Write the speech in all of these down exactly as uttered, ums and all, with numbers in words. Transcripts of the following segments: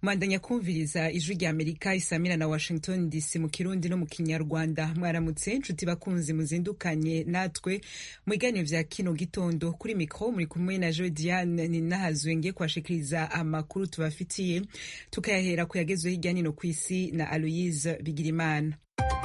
Mwandanya kumviriza ijwi rya Amerika isamira na Washington D C mu Kirundi no mu Kinyarwanda. Mwaramutse nshuti bakunzi muzindukanye natwe mu biganiro vya kino gitondo. Kuri mikro muri kumwe na Joe Diane Ninahazwe ngiye kwashikiriza amakuru tubafitiye, tukayahera kuyagezwe hirya nino kw'isi na Aloise Bigirimana.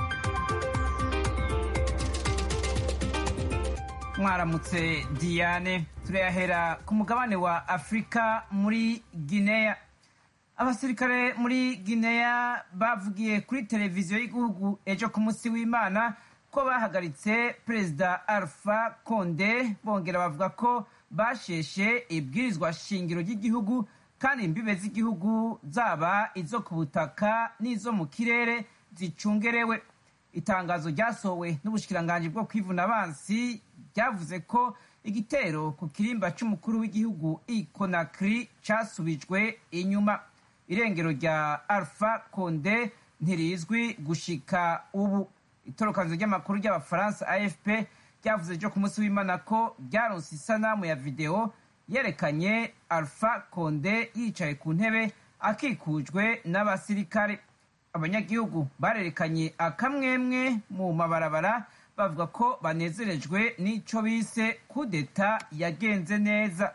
Mwaramutse Diane, turayahera ku mugabane wa Afrika muri Guinea. Abasirikare muri Guinea bavugiye kuri televiziyo y'igihugu ejo ku munsi w'Imana ko bahagaritse Perezida Alpha Condé, bongera bavuga ko basheshe ibwirizwa shingiro ry'igihugu kandi imbibe z'igihugu zaba izo ku butaka n'izo mu kirere zicungerewe. Itangazo ryasohowe n'ubushikiranganji bwo kwivuna abansi ryavuze ko igitero ku kirimba c'umukuru w'igihugu i Conakry casubijwe inyuma. Irengero rya Alpha Condé ntirizwi gushika ubu. Itorokanzo ry'amakuru ry'abafaransa A F P ryavuze ejo ku munsi w'Imana ko ryaronse isanamu ya video yerekanye Alpha Condé yicaye ku ntebe akikujwe n'abasirikare. Abanyagihugu barerekanye akamwemwe mu mabarabara bavuga ko banezerejwe n'ico bise kudeta yagenze neza.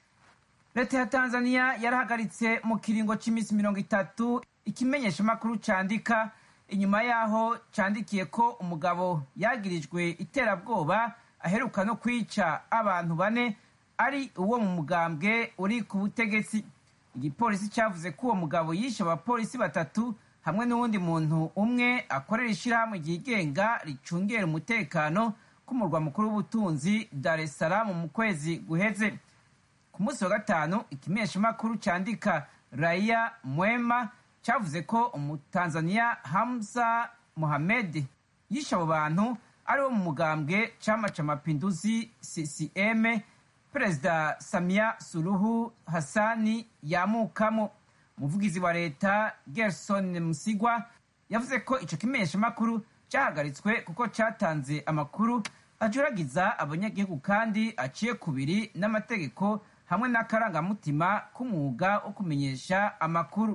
Leta ya Tanzania yarahagaritse mu kiringo c'imisi mirongo itatu ikimenyesha makuru candika inyuma yaho candikiye ko umugabo yagirijwe iterabwoba aheruka no kwica abantu bane ari uwo mu mugambwe uri ku butegetsi. Igipolisi cavuze ko uwo mugabo yishe abapolisi batatu hamwe n'uwundi muntu umwe akorera ishirahamwe ryigenga ricungera umutekano ku murwa mukuru w'ubutunzi Dar es Salaam mu kwezi guheze. Ku munsi wa gatanu ikimeshamakuru candika Raia Mwema cavuze ko umutanzania Hamza Mohamed yishe abo bantu ari wo mu mugambwe Chama cha Mapinduzi C C M Perezida Samia Suluhu Hassani yamukamo. Umuvugizi wa leta Gerson Msigwa yavuze ko ico kimeshamakuru cahagaritswe kuko catanze amakuru ajuragiza abanyagihugu kandi aciye kubiri n'amategeko hamwe n'akarangamutima k'umwuga wo kumenyesha amakuru.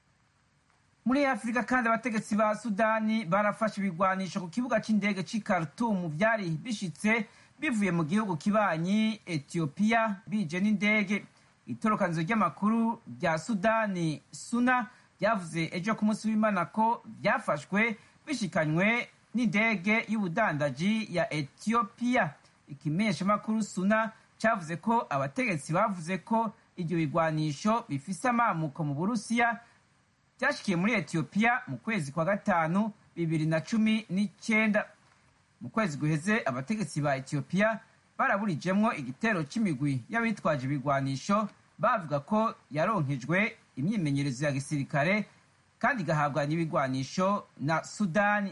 Muri Afrika kandi abategetsi ba Sudani barafashe ibigwanisho ku kibuga c'indege c'i Khartoum vyari bishitse bivuye mu gihugu kibanyi Ethiopia bije n'indege. Itorokanzo ry'amakuru rya Sudani Suna ryavuze ejo ku munsi w'Imana ko vyafashwe bishikanywe n'indege y'ubudandaji ya Ethiopia. Ikimesha makuru Suna cavuze ko abategetsi bavuze ko iryo bigwanisho bifise amamuko mu Burusiya byashikiye muri Ethiopia mu kwezi kwa gatanu bibiri na cumi n'icenda. Mu kwezi guheze abategetsi ba Ethiopia baraburijemwo igitero c'imigwi y'abitwaje ibigwanisho bavuga ko yaronkejwe imyimenyerezo ya gisirikare kandi igahabwa n'ibigwanisho na Sudani.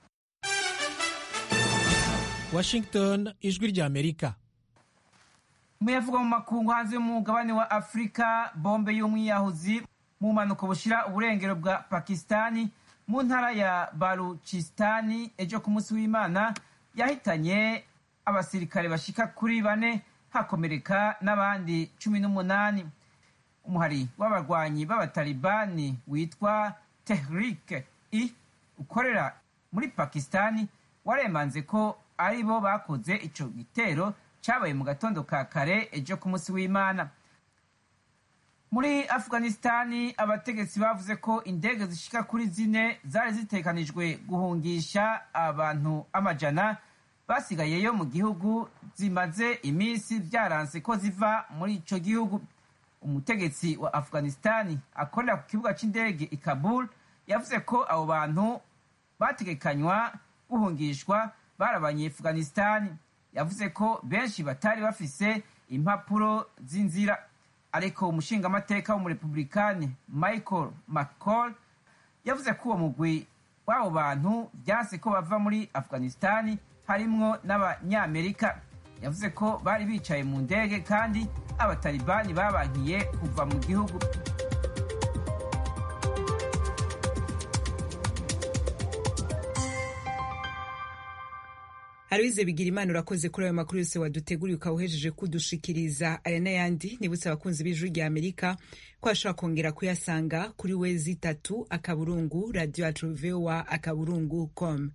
Washington, ijwi rya Amerika. Muyavuga mu makungu hanze y'umugabane wa Afrika, bombe y'umwiyahuzi mu mpanuka bushira uburengero bwa Pakistani mu ntara ya Baluchistani ejo ku munsi w'Imana yahitanye abasirikare bashika kuri bane hakomereka n'abandi cumi n'umunani. Umuhari w'abarwanyi b'abatalibani witwa Tehrik-i ukorera muri Pakistani waremanze ko ari bo bakoze ico gitero cabaye mu gatondo ka kare ejo ku munsi w'Imana. Muri Afghanistani abategetsi bavuze ko indege zishika kuri zine zari zitekanijwe guhungisha abantu amajana basigayeyo mu gihugu zimaze imisi vyaranse ko ziva muri ico gihugu. Umutegetsi wa Afghanistani akorera ku kibuga c'indege i Kabul yavuze ko abo bantu bategekanywa guhungishwa bari abanye-Afghanistani. Yavuze ko benshi batari bafise impapuro z'inzira, ariko umushingamateka w'umurepublikani Michael McCall yavuze ko uwo mugwi w'abo bantu vyanse ko bava muri Afghanistani harimwo n'abanyamerika. Yavuze ko bari bicaye mu ndege kandi abatalibani babankiye kuva mu gihugu. Aloise Bigirimana urakoze kuri ayo makuru yose waduteguriye ukawuhejeje kudushikiriza. Aya n'ayandi nibutse abakunzi b'Ijwi rya Amerika ko ashobora kongera kuyasanga kuri wezi itatu akaburungu radio yacu voa akaburungu com.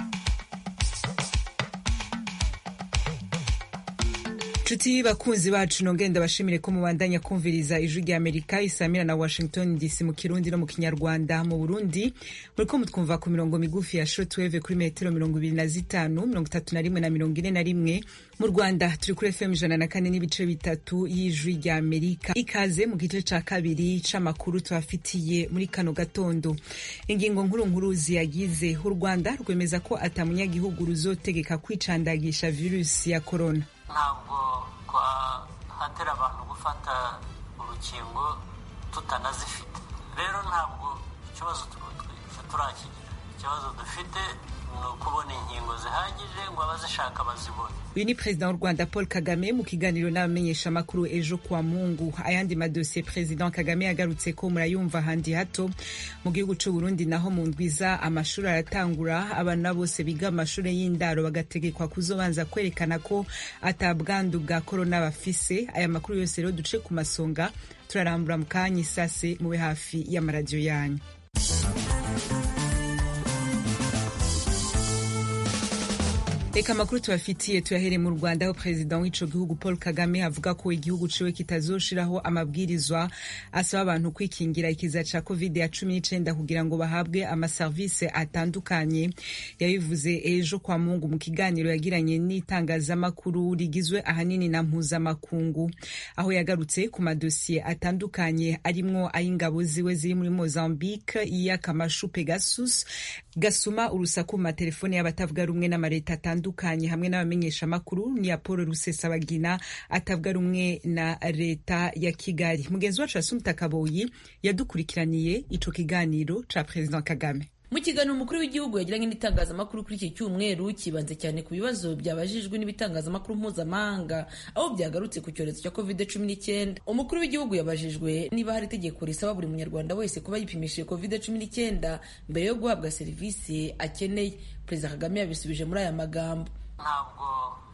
Chuti bakunzi bacu nongenda bashimire ko mubandanya kumviriza Ijwi rya Amerika isamira na Washington D C mu Kirundi no mu Kinyarwanda. Mu Burundi muriko mutwumva ku mirongo migufi ya shortwave kuri metero mirongo ibiri na zitanu, mirongo itatu na rimwe na mirongo ine na rimwe. Mu Rwanda turi kuri F M ijana na kane n'ibice bitatu y'Ijwi rya Amerika. Ikaze mu gice ca kabiri c'amakuru twafitiye muri kano gatondo. Ingingo nkuru nkuru ziyagize: u Rwanda rwemeza ko atamunyagihugu ruzotegeka kwicandagisha virusi ya corona. Ntabwo twahatera abantu gufata urukingo tutanazifite. Rero ntabwo ikibazo turakigira. Ikibazo dufite ni ukubona inkingo zihagije ngo abazishaka bazibone. Uyu ni President w'u Rwanda Paul Kagame mu kiganiro n'abamenyesha makuru ejo kwa Mungu. Ayandi madosiye President Kagame yagarutse ko murayumva handi hato. Mu gihugu c'u Burundi naho mu ndwiza amashuri aratangura, abana bose biga amashuri y'indaro bagategekwa kuzobanza kwerekana ko atabwandu bwa corona bafise. Aya makuru yose rero duce ku masonga turarambura mu kanya isase mube hafi y'amaradiyo yanyu. Eka makuru tubafitiye tuyahere mu Rwanda aho President w'ico gihugu Paul Kagame avuga ko igihugu ciwe kitazoshiraho amabwirizwa asaba abantu kwikingira ikiza ca covid ya cumi n'icenda kugira ngo bahabwe amaservice atandukanye. Yabivuze ejo kwa Mungu mu kiganiro yagiranye n'itangazamakuru rigizwe ahanini na mpuzamakungu, aho yagarutse ku madosiye atandukanye arimwo ay'ingabo ziwe ziri muri Mozambique y'akamashu Pegasus gasuma urusaku mu matelefone y'abatavuga rumwe n'amareta atandukanye dukanye hamwe n'abamenyesha makuru ni ya Paul Rusesabagina atavuga rumwe na leta ya Kigali. Mugenzi wacu Asumta Kaboyi yadukurikiraniye ico kiganiro ca President Kagame. Mu kiganiro umukuru w'igihugu yagiranye n'itangazamakuru kuri iki cyumweru kibanze cyane ku bibazo byabajijwe n'ibitangazamakuru mpuzamahanga aho byagarutse ku cyorezo cya covid cumi n'icyenda. Umukuru w'igihugu yabajijwe niba hari itegeko risaba buri munyarwanda wese kuba yipimishije covid cumi n'icyenda mbere yo guhabwa serivisi akeneye. Perezida Kagame yabisubije muri aya magambo: ntabwo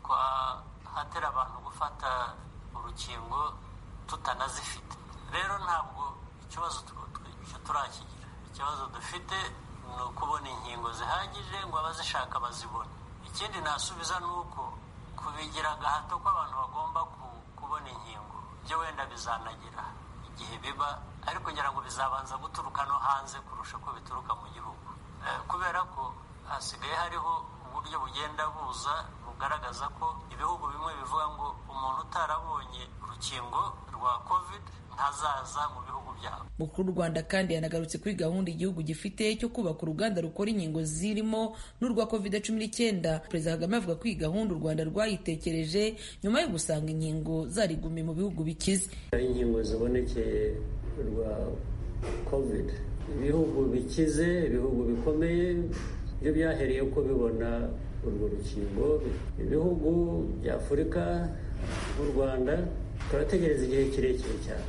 twahatera abantu gufata urukingo tutanazifite. Rero ntabwo ikibazo turakigira. Ikibazo dufite ni ukubona inkingo zihagije ngo abazishaka bazibone. Ikindi nasubiza ni uko kubigira agahato ko abantu bagomba kubona inkingo byo wenda bizanagira igihe biba, ariko ngira ngo bizabanza guturuka no hanze kurusha ko bituruka mu gihugu, kubera ko hasigaye hariho uburyo bugenda buza bugaragaza ko ibihugu bimwe bivuga ngo umuntu utarabonye urukingo rwa covid ntazaza mu bihugu byabo. Mukuru w'u Rwanda kandi yanagarutse kuri gahunda igihugu gifite cyo kubaka uruganda rukora inkingo zirimo n'urwa covid cumi n'icyenda. Perezida Kagame avuga ko iyi gahunda u Rwanda rwayitekereje nyuma yo gusanga inkingo zarigumiye mu bihugu bikize. Inkingo zibonekeye rwa covid, ibihugu bikize, ibihugu bikomeye byo byahereye uko bibona urwo rukingo. Ibihugu bya Afurika n'u Rwanda turategereza igihe kirekire cyane,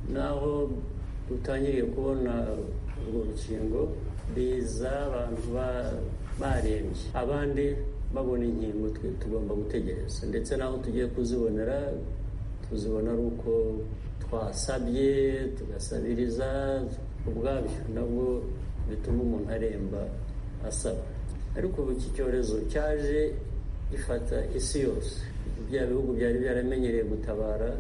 naho dutangiriye kubona urwo rukingo biza abantu barembye, abandi babona inkingo twe tugomba gutegereza, ndetse naho tugiye kuzibonera tuzibona ari uko twasabye tugasabiriza ubwabyo, nabwo bituma umuntu aremba asaba. Ariko ubu iki cyorezo cyaje gifata isi yose, bya bihugu byari byaramenyereye gutabara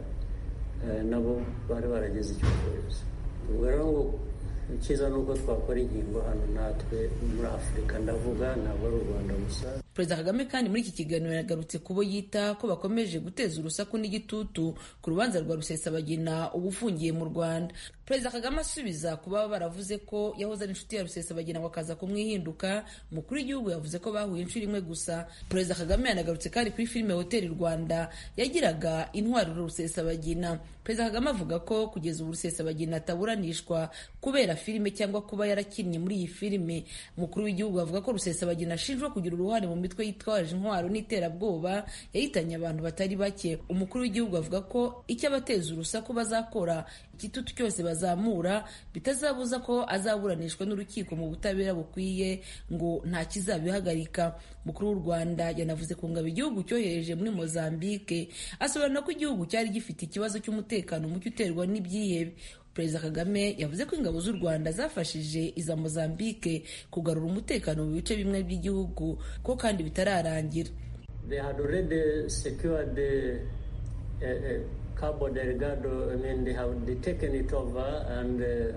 nabo bari barageze icyo cyorezo. Ubwo rero ngo icyiza ni uko twakora inkingo hano natwe muri Afurika, ndavuga ntabwo ari u Rwanda gusa. Perezida Kagame kandi muri iki kiganiro yagarutse kubo yita ko bakomeje guteza urusaku n'igitutu ku rubanza rwa Rusesabagina ubu ufungiye mu Rwanda. Perezida Kagame asubiza kuba baravuze ko yahoze ari inshuti ya Rusesabagina bakaza kumwihinduka. Umukuru w'igihugu yavuze ko bahuye inshuro imwe gusa. Perezida Kagame yanagarutse kandi kuri filime Hotel Rwanda yagiraga intwari Rusesabagina. Perezida Kagame avuga ko kugeza ubu Rusesabagina ataburanishwa kubera filime cyangwa kuba yarakinnye muri iyi filime. Umukuru w'igihugu avuga ko Rusesabagina ashinjwa kugira uruhare mu mitwe yitwaje intwaro n'iterabwoba yahitanye abantu batari bake. Umukuru w'igihugu avuga ko icyo abateza urusaku bazakora igitutu cyose bazamura bitazabuza ko azaburanishwa n'urukiko mu butabera bukwiye ngo nta kizabihagarika. Umukuru w'u Rwanda yanavuze ku ngabo igihugu cyohereje muri Mozambique, asobanura ko igihugu cyari gifite ikibazo cy'umutekano muke uterwa n'ibyihebe. Perezida Kagame yavuze ko ingabo z'u Rwanda zafashije iza Mozambique kugarura umutekano mu bice bimwe by'igihugu ko kandi bitararangira. They had already secured the uh, uh, Cabo Delgado. I mean, they have they taken it over, and uh,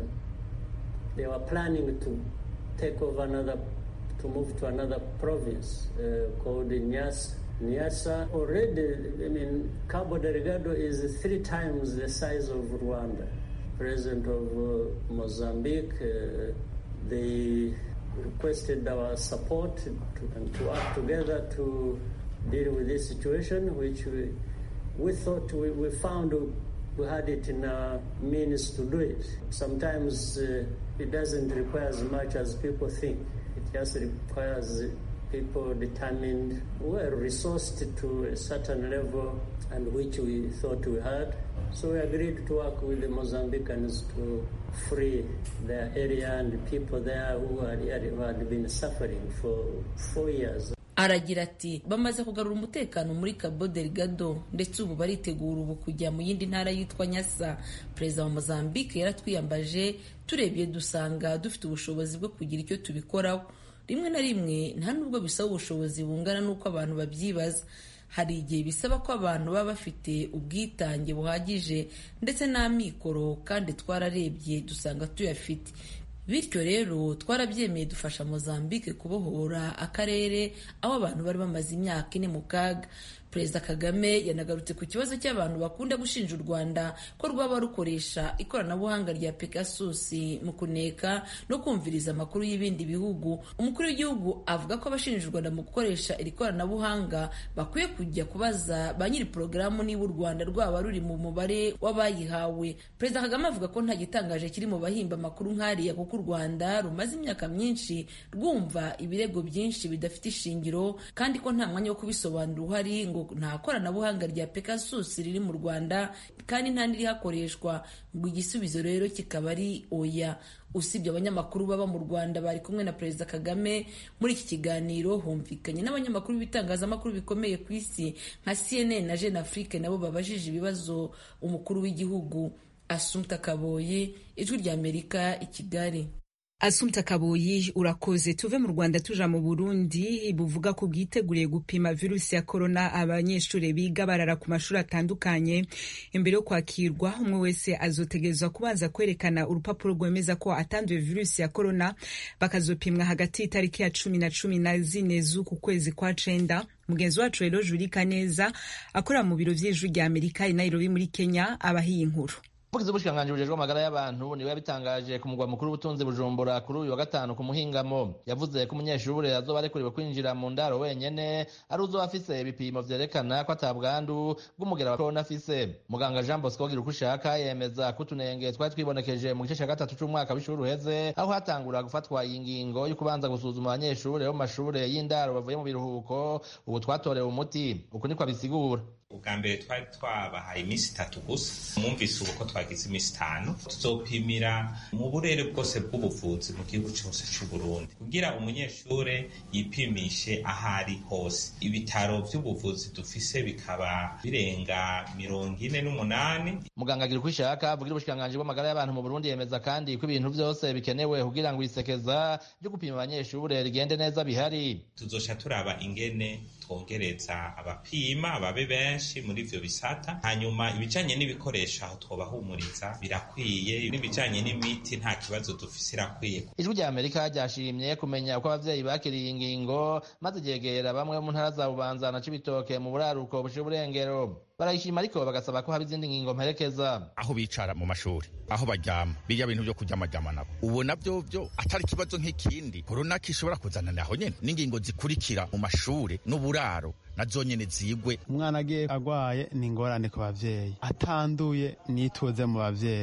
they were planning to take over another, to move to another province uh, called Niassa. Niassa already, I mean, Cabo Delgado is three times the size of Rwanda. President of uh, Mozambique, uh, they requested our support to, and to work together to deal with this situation, which we, we thought we, we found we had it in our means to do it. Sometimes uh, it doesn't require as much as people think. It just requires people determined, well resourced to a certain level, and which we thought we had. So we agreed to work with the Mozambicans to free their area and the people there who had, who had been suffering for four years. Aragira ati bamaze kugarura umutekano muri Cabo Delgado ndetse ubu baritegura ubu kujya mu yindi ntara yitwa Nyasa. Perezida wa Mozambique yaratwiyambaje, turebye dusanga dufite ubushobozi bwo kugira icyo tubikoraho. Rimwe na rimwe nta nubwo bisaba ubushobozi bungana n'uko abantu babyibaza. Hari igihe bisaba ko abantu baba bafite ubwitange buhagije ndetse n'amikoro, kandi twararebye dusanga tuyafite. Bityo rero twarabyemeye dufasha Mozambique kubohora akarere aho abantu bari bamaze imyaka ine mu kaga. Perezida Kagame yanagarutse ku kibazo cy'abantu bakunda gushinja u Rwanda ko rwaba rukoresha ikoranabuhanga rya Pegasus mu kuneka no kumviriza amakuru y'ibindi bihugu. Umukuru w'igihugu avuga ko abashinja u Rwanda mu gukoresha iri koranabuhanga bakwiye kujya kubaza ba nyiri porogaramu niba u Rwanda rwaba ruri mu mubare w'abayihawe. Perezida Kagame avuga ko nta gitangaje kiri mu bahimba amakuru nk'ariya, kuko u Rwanda rumaze imyaka myinshi rwumva ibirego byinshi bidafite ishingiro, kandi ko nta mwanya wo kubisobanura uhari, ngo nta koranabuhanga rya Pegasus riri mu Rwanda kandi nta nirihakoreshwa, ngo igisubizo rero kikaba ari oya. Usibye abanyamakuru baba mu Rwanda bari kumwe na Perezida Kagame muri iki kiganiro, humvikanye n'abanyamakuru b'ibitangazamakuru bikomeye ku isi nka C N N na Jeune Afrique, nabo babajije ibibazo umukuru w'igihugu. Assumpta Kaboyi, Ijwi rya Amerika, i Kigali. Assumpta Kaboyi, urakoze. Tuve mu Rwanda tuja mu Burundi, buvuga ko bwiteguriye gupima virusi ya corona abanyeshuri biga barara ku mashuri atandukanye. Imbere yo kwakirwa, umwe wese azotegezwa kubanza kwerekana urupapuro rwemeza ko atanduye virusi ya corona, bakazopimwa hagati y'itariki ya cumi na cumi na zine z'uku kwezi kwa cenda. Mugenzi wacu rero Julie Kaneza akora mu biro vy'Ijwi rya Amerika i Nairobi muri Kenya abahiye inkuru. Umuvugizi w'ubushikiranganji bujejwe amagara y'abantu niwe yabitangaje ku mugwa mukuru w'ubutunzi Bujumbura kuri uyu wa gatanu ku muhingamo. Yavuze ko umunyeshuri azoba arekuriwe kwinjira mu ndaro wenyene ari uzoba afise ibipimo vyerekana ko atabwandu bw'umugera wa corona afise. Muganga Jean Bosco Girukushaka yemeza ko utunenge twari twibonekeje mu gice ca gatatu c'umwaka w'ishuri uheze, aho hatangura gufatwa ingingo yo kubanza gusuzuma abanyeshuri bo mu mashure y'indaro bavuye mu biruhuko, ubu twatorewe umuti. Uku niko abisigura. Ubwa mbere twari twabahaye iminsi itatu gusa, mwumvise ubu ko twagize iminsi itanu. Tuzopimira mu burere bwose bw'ubuvuzi mu gihugu cyose cy'u Burundi kugira umunyeshure yipimishe ahari hose. Ibitaro by'ubuvuzi dufise bikaba birenga mirongo ine n'umunani. Muganga agira kwishaka avugira ubushikiranganji bw'amagara y'abantu mu Burundi yemeza kandi ko ibintu byose bikenewe kugira ngo isekeza ryo gupima abanyeshure rigende neza bihari. Tuzosha turaba ingene twongereza abapima ababe benshi muri ivyo bisata, hanyuma ibijanye n'ibikoresho aho twobahumuriza birakwiye, n'ibijanye n'imiti nta kibazo dufise irakwiye. Ijwi rya Amerika ryashimye kumenya uko abavyeyi bakiriye ingingo maze ryegera bamwe mu ntara za Bubanza na Cibitoke mu buraruko bushe burengero. Barayishima ariko bagasaba ko haba izindi ngingo mperekeza. Aho bicara mu mashuri, aho baryama, bijya bintu byo kuryamajyama nabo ubu nabyo byo atari kibazo nk'ikindi corona kishobora kuzanana aho nyene n'ingingo zikurikira mu mashuri n'uburaro na zonyene zigwe. Umwana agiye agwaye ni ingorane ku bavyeyi, atanduye nituze mu bavyeyi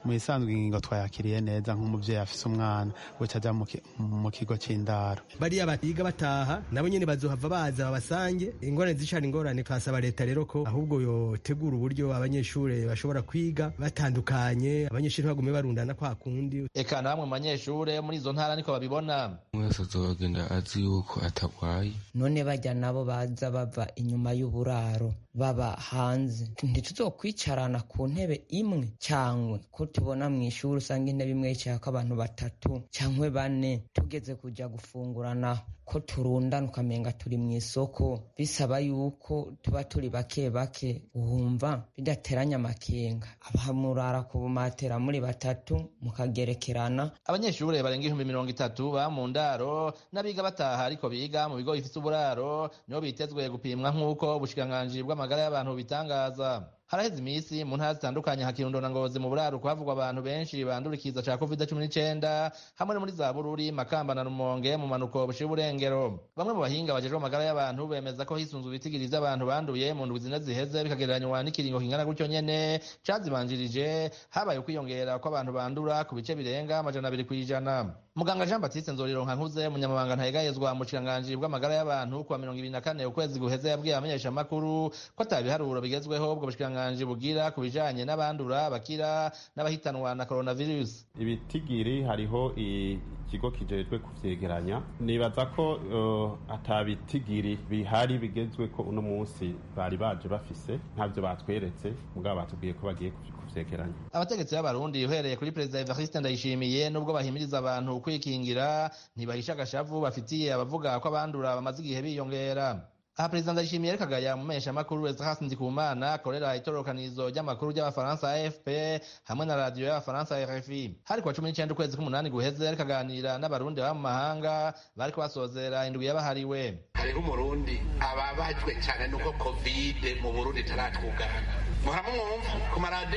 mu isanzwe ingingo twayakiriye neza nk'umuvyeyi afise umwana uca aja mu kigo c'indaro. Bariya batiga bataha nabo nyene bazohava baza babasange ingorane zicana ingorane. Twasaba leta rero ko ahubwo yotegura uburyo abanyeshure bashobora kwiga batandukanye, abanyeshure bagume barundana kwa kundi. Eka namwe mu banyeshure muri izo ntara niko babibona. Mwese azogenda azi yuko atagwaye. None bajya nabo baza bava inyuma y'uburaro baba hanze, ntituzokwicarana ku ntebe imwe cyangwa ko tubona mu ishuri usanga intebe imwe yicayeko abantu batatu cyangwa bane, tugeze kuja gufungurana ko turundana ukamenga turi mu isoko, bisaba yuko tuba turi bake bake wumva bidateranya amakenga. Abahamurara ku bumatera muri batatu mukagerekerana. Abanyeshure barenga ibihumbi mirongo itatu ba mu ndaro n'abiga bataha ariko biga mu bigo bifite uburaro nibo bitezwe gupimwa nk'uko ubushikiranganji bw'amagara y'abantu bitangaza. Haraheze imisi mu ntara zitandukanye nka Kirundo na Ngozi mu buraro kuhavugwa abantu benshi bandurikiza ca covid cumi n'icenda hamwe no muri za Bururi, Makamba na Rumonge mu manuko bushira uburengero. Bamwe mu bahinga bajejwe amagara y'abantu bemeza ko hisunzwe ibitigiri vy'abantu banduye mu ndwi zine ziheze bikagereranywa n'ikiringo kingana gutyo nyene cazibanjirije, habaye ukwiyongera kw'abantu bandura ku bice birenga amajana abiri kw'ijana. Muganga Jean Baptiste Nzorironka Nkuze umunyamabanga ntayegayezwa mu bushikiranganje bw'amagara y'abantu kuwa mirongo ibiri na kane ukwezi guheze yabwiye abamenyesha makuru ko atabiharuro bigezweho ubwo bushikiranganje bugira kubijanye n'abandura bakira n'abahitanwa na coronavirus. Ibitigiri hariho ikigo kijejwe kuvyegeranya, nibaza ko uh, atabitigiri bihari bigezwe ko uno munsi bari baje bafise ntavyo batweretse mugabo batubwiye ko bagiye kuvyegeranya. Abategetsi b'abarundi uhereye kuri Perezida Evariste Ndayishimiye nubwo bahimiriza abantu kwikingira ntibahisha agashavu bafitiye abavuga ko abandura bamaze igihe biyongera. Aha Perezida Ndayishimiye ariko agaya mu mesha makuru Ezra Ndikumana akorera itororokanizo ry'amakuru ry'abafaransa A F P hamwe na radio y'abafaransa R F I. Hari kwa cumi n'icenda ukwezi k'umunani guheze ariko aganira n'abarundi baba mu mahanga bariko basozera indwi yabahariwe. Hariho umurundi ababajwe cyane nuko covid mu Burundi taratwugana. Muramumwumva ku maradi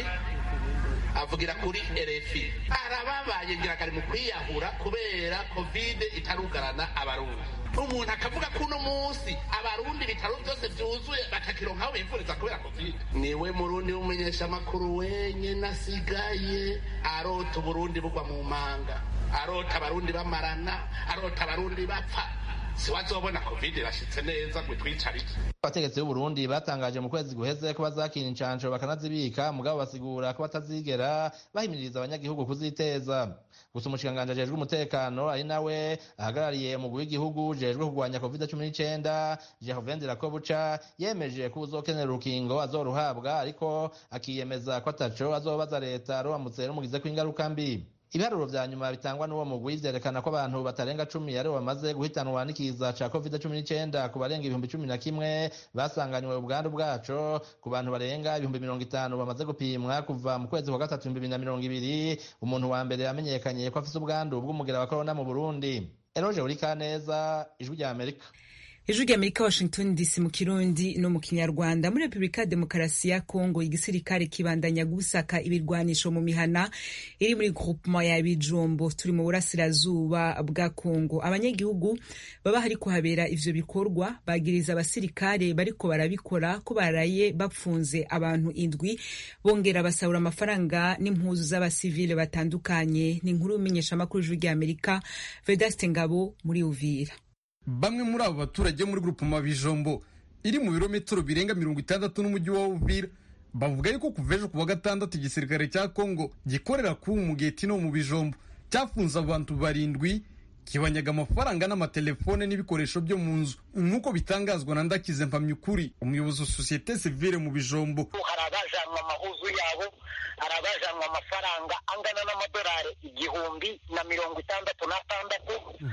avugira kuri R F I arababaye ngira kari mu kwiyahura kubera covid itarugarana abarundi. Umuntu akavuga ko uno munsi abarundi bitaro byose byuzuye batakironkaho bivuriza kubera covid. Niwe murundi w'umumenyesha makuru wenyene asigaye arota Burundi bugwa mu manga, arota abarundi bamarana, arota abarundi bapfa. Siwazobona covid irashitse neza ngo twicarike. Abategetsi b'u Burundi batangaje mu kwezi guheze ko bazakina incanco bakanazibika mugabo basigura ko batazigera bahimiriza abanyagihugu kuziteza. Gusa umushikanganje ajejwe umutekano ari nawe ahagarariye umugwi w'igihugu ujejwe kurwanya covid cumi n'icenda Gervain Dirakobuca yemeje ko uzokenera urukingo azoruhabwa ariko akiyemeza ko ataco azobaza leta ruramutse rumugize ko ingaruka mbi. Ibiharuro vya nyuma bitangwa n'uwo mugwi vyerekana ko abantu batarenga cumi ari bamaze guhitanwa n'ikiza ca covid cumi n'icenda ku barenga ibihumbi cumi na kimwe basanganywe ubwandu bwaco, ku bantu barenga ibihumbi mirongo itanu bamaze gupimwa kuva mu kwezi kwa gatatu bibiri na mirongo ibiri. Umuntu wa mbere yamenyekanye ko afise ubwandu bw'umugera wa corona mu Burundi. Eroje Urikaneza, Ijwi rya Amerika. Ijwi rya Amerika, Washington D C mu Kirundi no mu Kinyarwanda. Muri Republika ya Demokarasi ya Kongo igisirikare kibandanya gusaka ibirwanisho mu mihana iri muri groupement ya Bijombo turi mu burasirazuba bwa Kongo. Abanyagihugu baba hari kuhabera ivyo bikorwa bagiriza abasirikare bariko barabikora ko baraye bapfunze abantu indwi bongera basabura amafaranga n'impuzu z'abasivile batandukanye. Ni inkuru y'umenyesha makuru Ijwi rya Amerika Vedaste Ngabo muri Uvira. Bamwe muri abo baturage muri groupement Bijombo iri mu birometero birenga mirongo itandatu n'umujyi wa Uvira bavuga yuko kuveje kuwa gatandatu igisirikare cya Kongo gikorera ku mugeti no mu Bijombo cyafunze abantu barindwi kibanyaga amafaranga n'amatelefone n'ibikoresho byo mu nzu nk'uko bitangazwa na Ndakize Mpamyukuri umuyobozi wa societe civile mu Bijombo. Harabajanwa amahuzu yabo, harabajanwa amafaranga angana n'amadolari igihumbi na mirongo itandatu n'atandatu,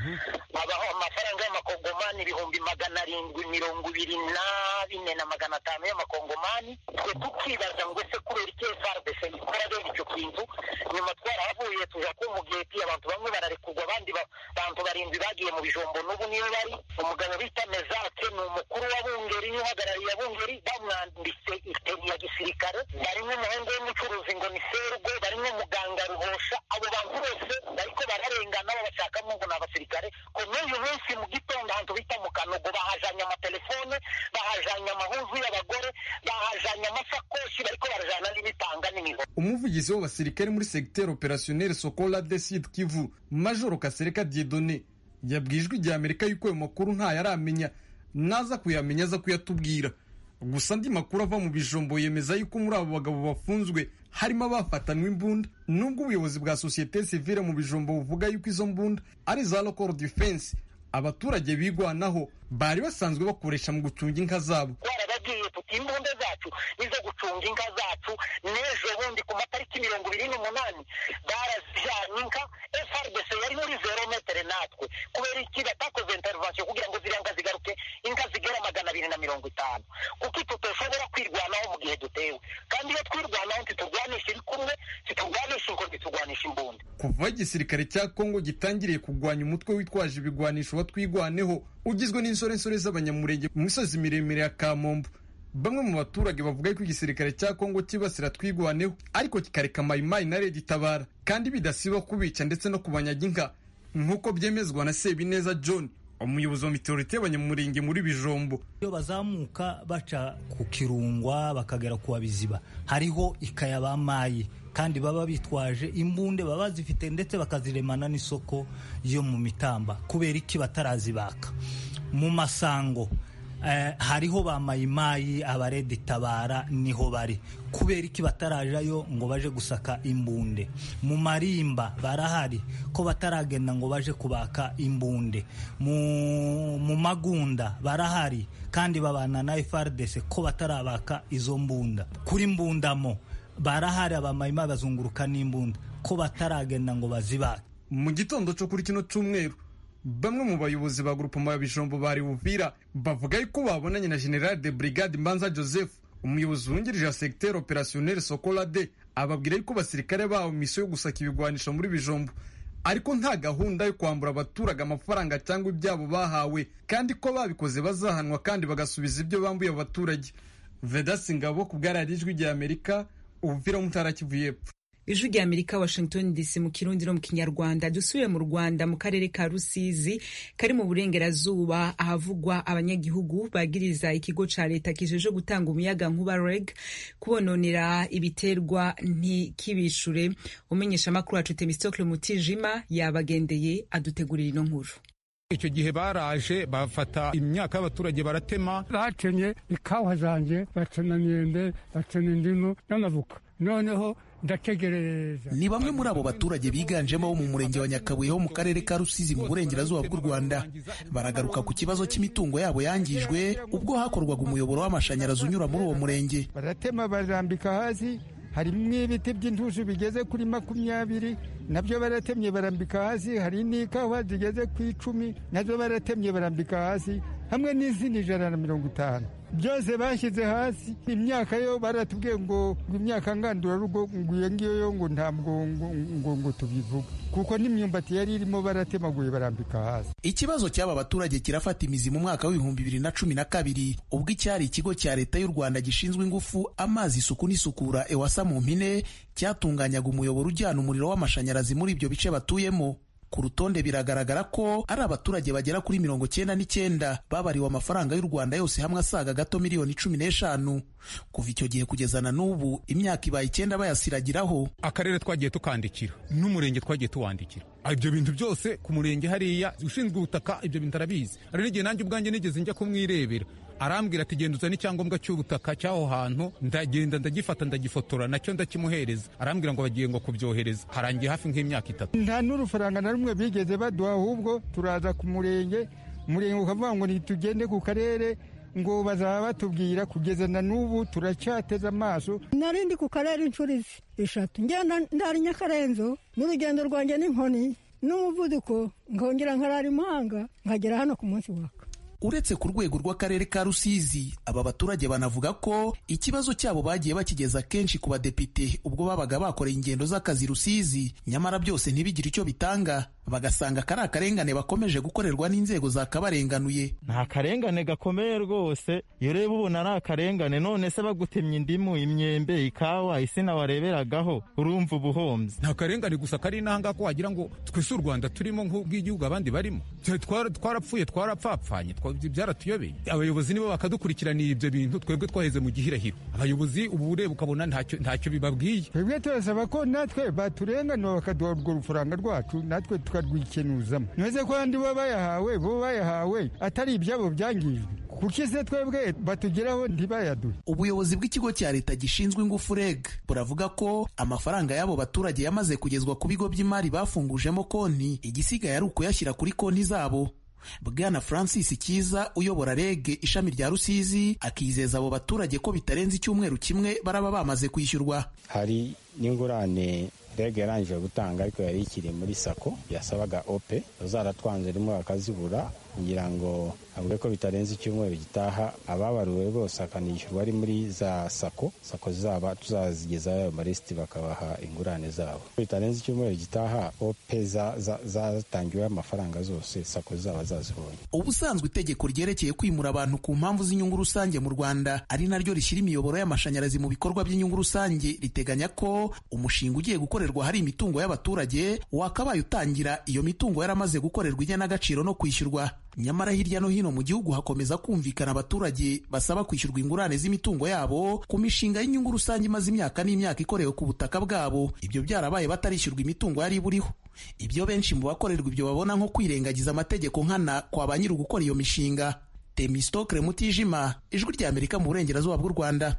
abaho amafaranga y'amakongomani ibihumbi magana arindwi mirongo ibiri na bine na magana atanu y'amakongomani. Twe tukibaza ngo ese kubera iki F A R D C ikora rero icyo kintu, nyuma twarahavuye tuja ku mugeti abantu bamwe bararekurwa abandi abantu barindwi bagiye mu bijombo n'ubu niyo bari. Umugabo bita Mezake ni umukuru wa Bungeri niwe uhagarariye Bungeri, bamwanditse iteri ya gisirikare. Barimo umuhungu w'umucuruzi ngo ni Sergo, barimo muganga Ruhosha. Abo bantu bose bariko bararengana babashakamo ngo ni abasirikare. Ko n'uyu munsi mu gitondo ahantu bita mu Kanogo bahajanye amatelefone, bahajanye amahuzu y'abagore, bahajanye amasakoshi, bariko barajana n'ibitanga n'imiho. Umuvugizi w'abasirikare muri secteur opérationnel Sokola de Sud Kivu, Majoro Kasereka Dieudonné, yabwijwe ijya Amerika yuko ayo makuru nta yaramenya, naza kuyamenya aza kuyatubwira. Gusa andi makuru ava mu bijombo yemeza yuko muri abo bagabo bafunzwe harimo abafatanwe imbunda, nubwo ubuyobozi bwa société civile mu bijombo buvuga yuko izo mbunda ari za local defense. Abaturage bigwanaho bari basanzwe bakoresha mu gucunga inka zabo. Twarabagiye tuti imbunda zacu nizo gucunga inka zacu. N'ejo bundi ku matariki mirongo ibiri n'umunani barazijanye inka. F R D C yari muri zero metere natwe kubera iki batakoze intervention kugira ngo ziriya nka zigaruke, inka zigera magana abiri na mirongo itanu. Kuko tutoshobora kwirwanaho mu gihe dutewe, kandi iyo twirwanaho ntiturwanisha ibikumwe, ntiturwanisha inko, ntiturwanisha imbunda. Kuva igisirikare cya Kongo gitangiriye kugwanya umutwe witwaje ibigwanisho batwigwaneho ugizwe n'insorensore z'abanyamurenge mu misozi miremire ya Kamombo, bamwe mu baturage bavuga ko igisirikare cya Kongo kibasira twigwaneho ariko kikareka Mayimayi na Red Tabara, kandi bidasiba kubica ndetse no kubanyaga inka, nk'uko byemezwa na Sebineza John, umuyobozi wa mitorite y'abanyamurenge muri Bijombo. Iyo bazamuka baca ku Kirungwa bakagera ku Biziba hariho ikaya bamayi, kandi baba bitwaje imbunde, baba zifite ndetse bakaziremana n'isoko yo mu Mitamba. Kubera iki batarazibaka mu Masango? Eh, hariho ba Mayimayi, abaredi Tabara niho bari. Kubera iki batarajayo ngo baje gusaka imbunde? Mu Marimba barahari ko bataragenda ngo baje kubaka imbunde. Mu, mu Magunda barahari kandi babana na F R D C ko batarabaka izo mbunda. Kuri Mbundamo barahari abamayimayi bazunguruka n'imbunda ko bataragenda ngo bazibake. Mu gitondo cyo kuri kino cyumweru bamwe mu bayobozi ba groupement ya Bijombo bari Uvira bavuga yuko babonanye na General de Brigade Mbanza Joseph, umuyobozi wungirije wa secteur opérationnel Sokola de, ababwira yuko basirikare bawo misiyo yo gusaka ibigwanisha muri Bijombo ariko nta gahunda yo kwambura abaturage amafaranga cyangwa ibyabo bahawe, kandi ko babikoze bazahanwa kandi bagasubiza ibyo bambuye abaturage. Vedas Ngabo ku bwararijwe rya Amerika, Uvira mu Ntara Kivu y'Epfo. Ijwi rya Amerika, Washington D C mu Kirundi no mu Kinyarwanda. Dusubiye mu Rwanda mu karere ka Rusizi kari mu burengerazuba ahavugwa abanyagihugu bagiriza ikigo ca leta kijeje gutanga umuyaga nkuba R E G kubononera ibiterwa ntikibishure. Umenyesha makuru wacu Temistocle Mutijima yabagendeye adutegurira ino nkuru. Icyo gihe baraje bafata imyaka y'abaturage baratema, bacenye ikawa zanje, bacana myembe, bacana indimu n'amavuka. Noneho ndategereza. Ni bamwe muri abo baturage biganjemo bo mu murenge wa Nyakabuye ho mu karere ka Rusizi mu burengerazuba bw'u Rwanda baragaruka ku kibazo cy'imitungo yabo yangijwe ubwo hakorwaga umuyoboro w'amashanyarazi unyura muri uwo murenge. Baratema barambika hasi, harimo ibiti by'intushi bigeze kuri makumyabiri nabyo baratemye barambika hasi, hari n'ikawa zigeze ku icumi nazo baratemye barambika hasi, hamwe n'izindi ijana na mirongo itanu byose bashyize hasi. Imyaka yo baratubwiye ngo imyaka ngandurarugo ngo iyo ngiyo yo ngo ntabwo ngo ngo tubivuga kuko n'imyumbati yari irimo baratemaguye barambika hasi. Ikibazo cy'aba baturage kirafata imizi mu mwaka w'ibihumbi bibiri na cumi na kabiri ubwo icyari ikigo cya leta y'u Rwanda gishinzwe ingufu, amazi, isuku n'isukura EWASA mu mpine cyatunganyaga umuyoboro ujyana umuriro w'amashanyarazi muri ibyo bice batuyemo. Ku rutonde biragaragara ko ari abaturage bagera kuri mirongo cyenda n'icyenda babariwe amafaranga y'u Rwanda yose hamwe asaga gato miliyoni cumi n'eshanu. Kuva icyo gihe kugeza na n'ubu imyaka ibaye icyenda bayasiragiraho. Akarere twagiye tukandikira n'umurenge twagiye tuwandikira ibyo bintu byose ku murenge hariya ushinzwe ubutaka ibyo bintu arabizi. Ari n'igihe nanjye ubwanjye nigeze njya kumwirebera arambwira ati genda uzane icyangombwa cy'ubutaka cy'aho hantu, ndagenda ndagifata ndagifotora nacyo ndakimuhereza, arambwira ngo bagiye ngo kubyohereza. Harangiye hafi nk'imyaka itatu nta n'urufaranga na rumwe bigeze baduha, ahubwo turaza ku murenge, umurenge ukavuga ngo nitugende ku karere ngo bazaba batubwira. Kugeza na n'ubu turacyateze amaso. Narindi ku karere inshuro eshatu ngenda ndari Nyakarenzo n'urugendo rwanjye n'inkoni n'umuvuduko, nkongera nkarara imahanga nkagera hano ku munsi waka. Uretse ku rwego rw'akarere ka Rusizi, aba baturage banavuga ko ikibazo cyabo bagiye bakigeza kenshi ku badepite ubwo babaga bakoreye ingendo z'akazi Rusizi, nyamara byose ntibigire icyo bitanga. bagasanga kari akarengane bakomeje gukorerwa n'inzego zakabarenganuye. nta karengane gakomeye rwose, iyo reba ubona ari akarengane. none se bagutemye indimu, imyembe, ikawa, isina wareberagaho, urumva ubuhombyi. nta karengane gusa kari inanga ko wagira ngo twese u Rwanda turimo nk'ubw'igihugu abandi barimo. Twarapfuye, twarapfapfanye, byaratuyobeye. Abayobozi nibo bakadukurikiranira ibyo bintu, twebwe twaheze mu gihirahiro. Abayobozi ubu ureba ukabona ntacyo ntacyo bibabwiye. twebwe turasaba ko natwe baturenganura bakaduha urwo rufaranga rwacu, natwe tukarwikenuzamo. ntibaze ko abandi bo bayahawe bo bayahawe atari ibyabo byangijwe, kuko ise twebwe batugeraho ntibayaduhe. Ubuyobozi bw'ikigo cya leta gishinzwe ingufu R E G buravuga ko amafaranga y'abo baturage yamaze kugezwa ku bigo by'imari bafungujemo konti, igisigaye ari ukuyashyira kuri konti zabo. Bwana Francis Kiza uyobora R E G ishami rya Rusizi akizeza abo baturage ko bitarenze icyumweru kimwe baraba bamaze kwishyurwa. Hari n'ingurane R E G yarangije gutanga ariko yari ikiri muri sako yasabaga ope, zaratwanze rimwe bakazibura, ngira ngo avuga ko bitarenze icyumweru gitaha ababaruwe bose akanishyurwa ari muri za sako sako zaba tuzazigezayo ayo marisiti bakabaha ingurane zabo. Bitarenze icyumweru gitaha ope zatangiwe amafaranga zose sako zaba zazibonye. Ubusanzwe itegeko ryerekeye kwimura abantu ku mpamvu z'inyungu rusange mu Rwanda ari naryo rishyira imiyoboro y'amashanyarazi mu bikorwa by'inyungu rusange riteganya ko umushinga ugiye gukorerwa hari imitungo y'abaturage wakabaye utangira iyo mitungo yaramaze gukorerwa igenagaciro no kwishyurwa. Nyamara hirya no hino mu gihugu hakomeza kumvikana abaturage basaba kwishyurwa ingurane z'imitungo yabo ku mishinga y'inyungu rusange imaze imyaka n'imyaka ikorewe ku butaka bwabo, ibyo byarabaye batarishyurwa imitungo yari buriho. Ibyo benshi mu bakorerwa ibyo babona nko kwirengagiza amategeko nkana kwa ba nyiri gukora iyo mishinga. Temistokle Mutijima, Ijwi rya Amerika mu burengerazuba bw'u Rwanda.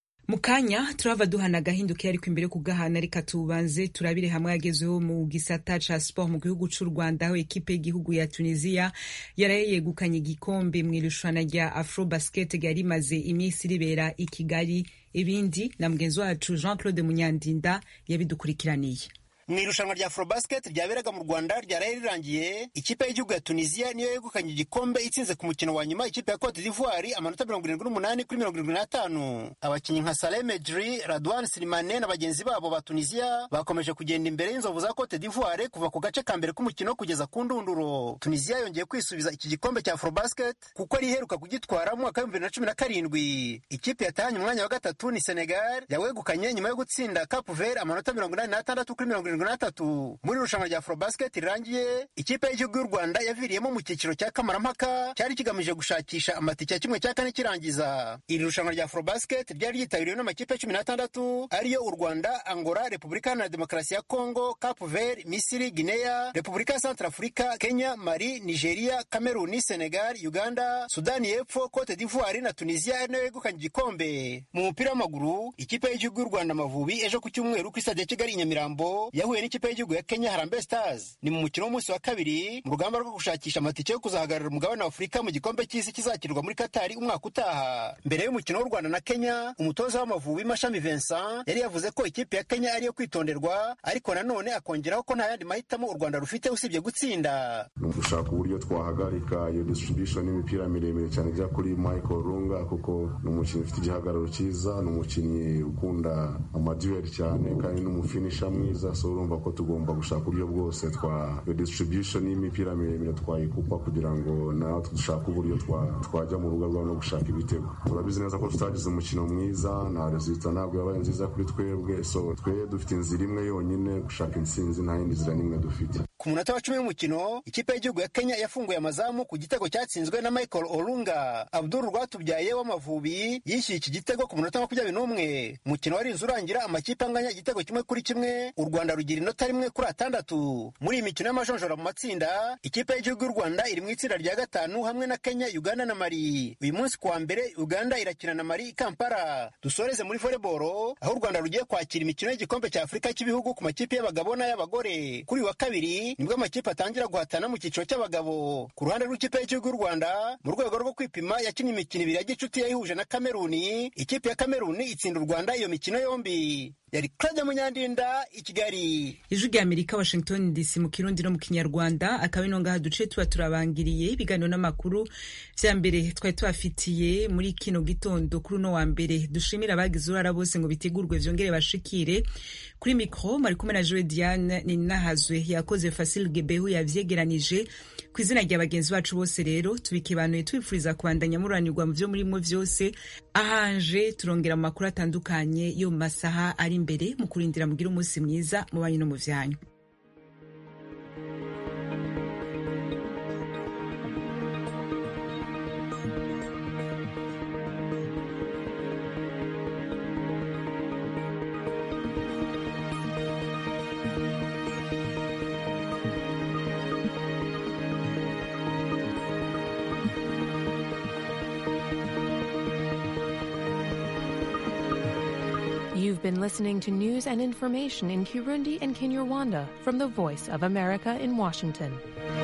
Mukanya turava duhana agahinduka ariko imbere kugahana reka tubanze turabire hamwe yagezeho mu gisata ca sport mu gihugu c'u Rwanda aho ekipe y'igihugu ya Tunisia yaraye yegukanye igikombe mu irushanwa rya Afro Basket ryari rimaze iminsi ribera i Kigali. Ibindi na mugenzi wacu Jean Claude Munyandinda yabidukurikiraniye. Mu irushanwa rya Afrobasket ryaberaga mu Rwanda ryaraye rirangiye, ikipe y'igihugu ya Tunisia niyo yegukanye igikombe itsinze ku mukino wa nyuma ikipe ya Cote d'Ivoire amanota mirongo irindwi n'umunani kuri mirongo irindwi n'atanu. Abakinnyi nka Saleh Medri, Radwan Slimane na bagenzi babo ba Tunisia bakomeje kugenda imbere y'inzovu za Cote d'Ivoire kuva ku gace ka mbere k'umukino kugeza ku ndunduro. Tunisia yongeye kwisubiza iki gikombe cya Afrobasket kuko ari iheruka kugitwara mu mwaka wa bibiri na cumi na karindwi. Ikipe yatahanye umwanya wa gatatu ni Senegal yawegukanye nyuma yo gutsinda Cape Verde amanota mirongo inani n'atandatu kuri mirongo irindwi n'atatu. Muri irushanwa rya Afrobasket rirangiye, ikipe y'igihugu y'u Rwanda yaviriyemo mu cyiciro cya kamarampaka cyari kigamije gushakisha amatike ya kimwe cya kane kirangiza. Iri rushanwa rya Afrobasket ryari ryitabiriwe n'amakipe cumi n'atandatu ariyo u Rwanda, Angola, Repubulika Iharanira Demokarasi ya Kongo, Cape Verde, Misiri, Guinea, Repubulika ya Centrafrica, Kenya, Mali, Nigeria, Cameroon, Senegal, Uganda, Sudani y'Epfo, Cote d'Ivoire na Tunisia ari nayo yegukanye igikombe. Mu mupira w'amaguru, ikipe y'igihugu y'u Rwanda Amavubi ejo ku cyumweru ku stade ya Kigali i Nyamirambo yahuye n'ikipe y'igihugu ya Kenya Harambee Stars. Ni mu mukino w'umunsi wa kabiri mu rugamba rwo gushakisha amatike yo kuzahagararira umugabane wa Afurika mu gikombe cy'isi kizakirwa muri Qatar umwaka utaha. Mbere y'umukino w'u Rwanda na Kenya, umutoza w'Amavubi Mashami Vincent yari yavuze ko ikipe ya Kenya ariyo kwitonderwa, ariko nanone akongeraho ko nta yandi mahitamo u Rwanda rufite usibye gutsinda. Dushaka uburyo twahagarika iyo distribution y'imipira miremire cyane ijya kuri Michael Runga, kuko ni umukinnyi ufite igihagararo cyiza, ni umukinnyi ukunda amaduel cyane kandi n'umufinisha mwiza, so urumva ko tugomba gushaka uburyo bwose twa iyo distribution y'imipira miremire twayikupa kugira ngo nawe dushaka uburyo twajya mu rugo rwabo no gushaka ibitego. Turabizi neza ko tutagize umukino mwiza, na resulta ntabwo yabaye nziza kuri twebwe, so twe dufite inzira imwe yonyine gushaka intsinzi, nta yindi nzira n'imwe dufite. Ku munota wa cumi w'umukino, ikipe y'igihugu ya Kenya yafunguye amazamu ku gitego cyatsinzwe na Michael Olunga. Abdul Rwatubyaye w'Amavubi yishyuye iki gitego ku munota wa makumyabiri n'umwe. Umukino warinze urangira amakipe anganya igitego kimwe kuri kimwe, u Rwanda rugira inota rimwe kuri atandatu. Muri iyi mikino y'amajonjora mu matsinda, ikipe y'igihugu y'u Rwanda iri mu itsinda rya gatanu hamwe na Kenya, Uganda na Mali. Uyu munsi kuwa mbere Uganda irakina na Mali i Kampala. Dusoreze muri volleyball aho u Rwanda rugiye kwakira imikino y'igikombe cya Afurika cy'ibihugu ku makipe y'abagabo n'ay'abagore. Kuri wa kabiri nibwo amakipe atangira guhatana mu cyiciro cy'abagabo. Ku ruhande rw'ikipe y'igihugu y'u Rwanda, mu rwego rwo kwipima yakinnye imikino ibiri ya gicuti yayihuje na Kameruni. Ikipe ya Kameruni itsinda u Rwanda iyo mikino yombi. Yari Claude Munyandinda i Kigali. Ijwi rya Amerika, Washington D C mu Kirundi no mu Kinyarwanda. Akaba ino ngaha duce tuba turabangiriye ibiganiro n'amakuru vya mbere twari tubafitiye muri kino gitondo kuri uno wa mbere. Dushimira abagize uruhara bose ngo bitegurwe vyongere bashikire. Kuri mikro mari kumwe na Joe Diane Ninahazwe yakoze Fasil Gebehu yavyegeranije ku izina rya bagenzi bacu bose rero tubikebanuye twifuriza kubandanya muranirwa mu vyo murimo vyose ahanje turongera mu makuru atandukanye yo mu masaha ari imbere mu kurindira mugira umunsi mwiza mu banyu no mu vyanyu. You've been listening to news and information in Kirundi and Kinyarwanda from the Voice of America in Washington.